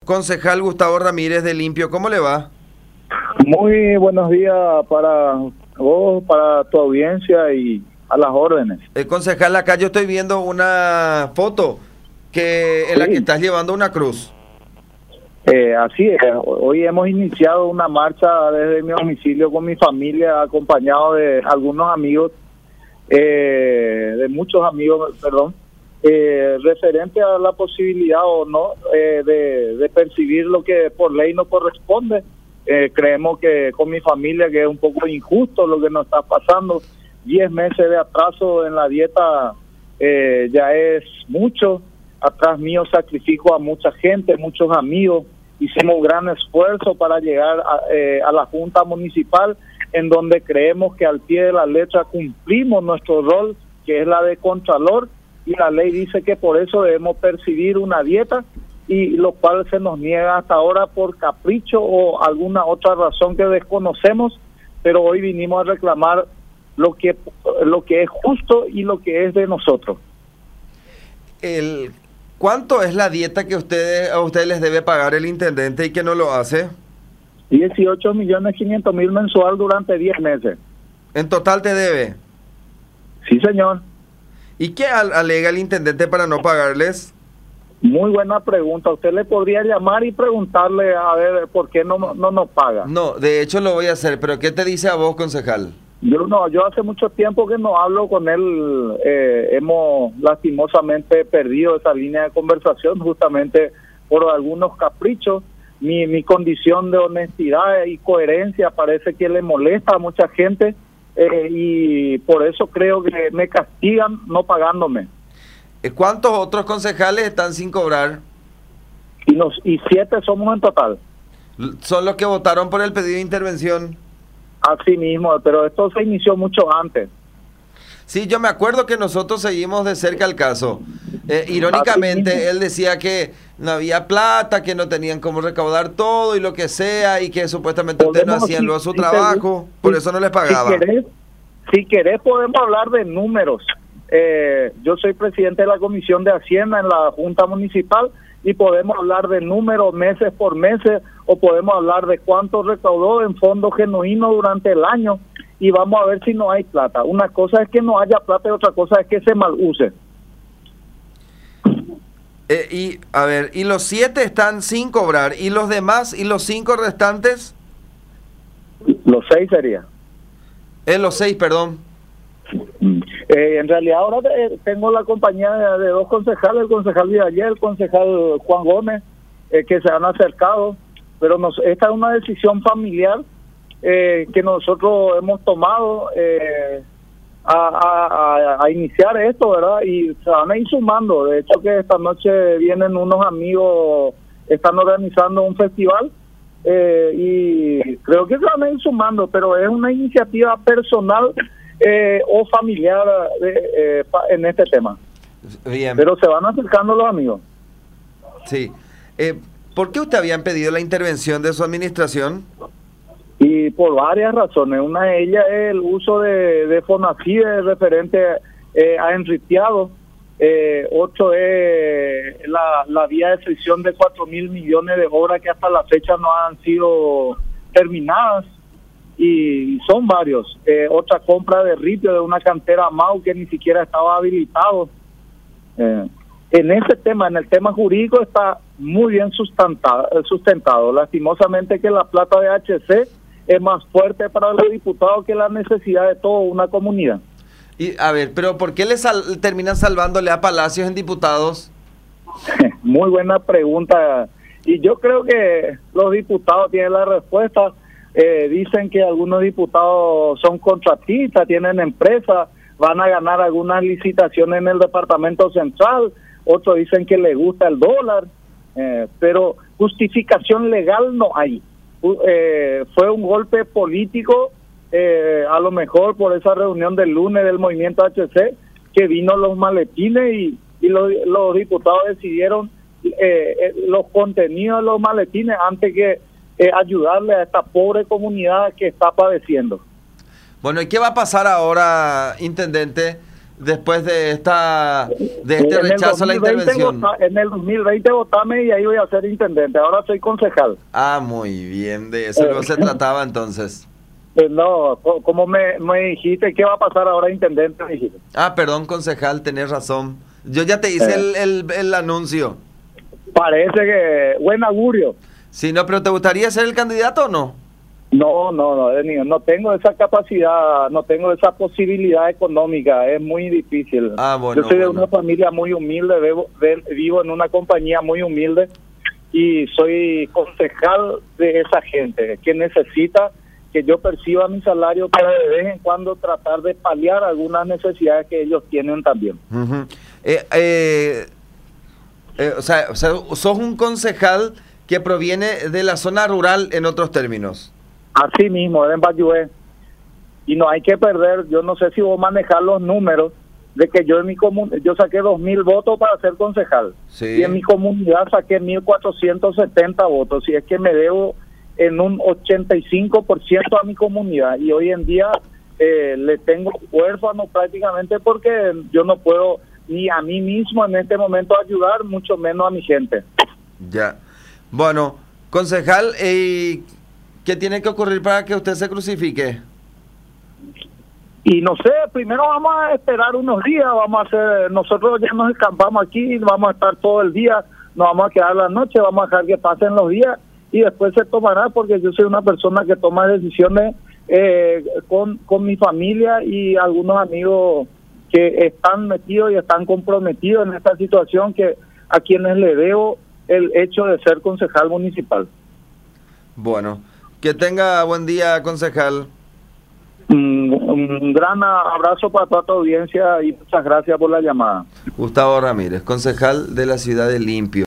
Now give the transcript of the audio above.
Concejal Gustavo Ramírez de Limpio, ¿cómo le va? Muy buenos días para vos, para tu audiencia y a las órdenes. Concejal, acá yo estoy viendo una foto en la que estás llevando una cruz. Así es, hoy hemos iniciado una marcha desde mi domicilio con mi familia, acompañado de algunos amigos, de muchos amigos, perdón, referente a la posibilidad o no de percibir lo que por ley nos corresponde. Creemos que con mi familia que es un poco injusto lo que nos está pasando. 10 meses de atraso en la dieta ya es mucho. Atrás mío sacrifico a mucha gente, muchos amigos. Hicimos un gran esfuerzo para llegar a la Junta Municipal, en donde creemos que al pie de la letra cumplimos nuestro rol, que es la de Contralor, y la ley dice que por eso debemos percibir una dieta, y lo cual se nos niega hasta ahora por capricho o alguna otra razón que desconocemos, pero hoy vinimos a reclamar lo que es justo y lo que es de nosotros. ¿Cuánto es la dieta que a ustedes les debe pagar el intendente y que no lo hace? 18.500.000 mensual durante 10 meses. ¿En total te debe? Sí, señor. ¿Y qué alega el intendente para no pagarles? Muy buena pregunta. Usted le podría llamar y preguntarle a ver por qué no nos paga. No, de hecho lo voy a hacer, pero ¿qué te dice a vos, concejal? Yo hace mucho tiempo que no hablo con él. Hemos lastimosamente perdido esa línea de conversación justamente por algunos caprichos. Mi condición de honestidad y coherencia parece que le molesta a mucha gente, y por eso creo que me castigan no pagándome. ¿Cuántos otros concejales están sin cobrar? Y 7 somos en total. ¿Son los que votaron por el pedido de intervención? Así mismo, pero esto se inició mucho antes. Sí, yo me acuerdo que nosotros seguimos de cerca el caso. Irónicamente, él decía que no había plata, que no tenían cómo recaudar todo y lo que sea, y que supuestamente ustedes no hacían luego su trabajo, por eso no les pagaba. Si querés podemos hablar de números. Yo soy presidente de la Comisión de Hacienda en la Junta Municipal y podemos hablar de números meses por meses, o podemos hablar de cuánto recaudó en fondos genuinos durante el año, y vamos a ver si no hay plata. Una cosa es que no haya plata y otra cosa es que se mal use. Y a ver, y los 7 están sin cobrar, y los demás, y los 5 restantes. Los 6 sería. Los 6, perdón. En realidad ahora tengo la compañía de 2 concejales, el concejal Vidal, el concejal Juan Gómez, que se han acercado, pero esta es una decisión familiar que nosotros hemos tomado a iniciar esto, ¿verdad? Y se van a ir sumando. De hecho que esta noche vienen unos amigos, están organizando un festival, y creo que se van a ir sumando, pero es una iniciativa personal o familiar en este tema. Bien. Pero se van acercando los amigos. Sí. ¿Por qué usted habían pedido la intervención de su administración? Y por varias razones. Una de ellas es el uso de Fonacide referente a enriteado. Otro es la vía de excepción de 4.000 millones de obras que hasta la fecha no han sido terminadas. Y son varios. Otra compra de ripio de una cantera MAU que ni siquiera estaba habilitado. En ese tema, en el tema jurídico, está muy bien sustentado. Lastimosamente que la plata de HC es más fuerte para los diputados que la necesidad de toda una comunidad. Y a ver, pero ¿por qué terminan salvándole a Palacios en diputados? Muy buena pregunta. Y yo creo que los diputados tienen la respuesta. Dicen que algunos diputados son contratistas, tienen empresas, van a ganar algunas licitaciones en el departamento central, otros dicen que les gusta el dólar, pero justificación legal no hay. Fue un golpe político, a lo mejor por esa reunión del lunes del movimiento HC, que vino los maletines y los diputados decidieron los contenidos de los maletines antes que ayudarle a esta pobre comunidad que está padeciendo. Bueno, ¿y qué va a pasar ahora, intendente? después de este rechazo a la intervención? En el 2020 votame y ahí voy a ser intendente. Ahora soy concejal. Ah, muy bien, de eso luego se trataba entonces. No, como me dijiste, ¿qué va a pasar ahora, intendente? Me dijiste. Ah, perdón, concejal, tenés razón. Yo ya te hice el anuncio. Parece que buen augurio. Sí, no, pero ¿te gustaría ser el candidato o no? No tengo esa capacidad, no tengo esa posibilidad económica, es muy difícil. Ah, bueno, yo soy de una familia muy humilde, vivo en una compañía muy humilde y soy concejal de esa gente que necesita que yo perciba mi salario para de vez en cuando tratar de paliar algunas necesidades que ellos tienen también. Uh-huh. O sea, sos un concejal que proviene de la zona rural, en otros términos. Así mismo, en Bayué. Y no hay que perder, yo no sé si vos manejar los números de que yo en mi yo saqué 2.000 votos para ser concejal. Sí. Y en mi comunidad saqué 1.470 votos. Y es que me debo en un 85% a mi comunidad. Y hoy en día le tengo huérfano prácticamente porque yo no puedo ni a mí mismo en este momento ayudar, mucho menos a mi gente. Ya. Bueno, concejal, ¿qué tiene que ocurrir para que usted se crucifique? Y no sé, primero vamos a esperar unos días, nosotros ya nos escampamos aquí, vamos a estar todo el día, nos vamos a quedar la noche, vamos a dejar que pasen los días y después se tomará, porque yo soy una persona que toma decisiones con mi familia y algunos amigos que están metidos y están comprometidos en esta situación, que a quienes le debo el hecho de ser concejal municipal. Bueno, que tenga buen día, concejal. Un gran abrazo para toda tu audiencia y muchas gracias por la llamada. Gustavo Ramírez, concejal de la ciudad de Limpio.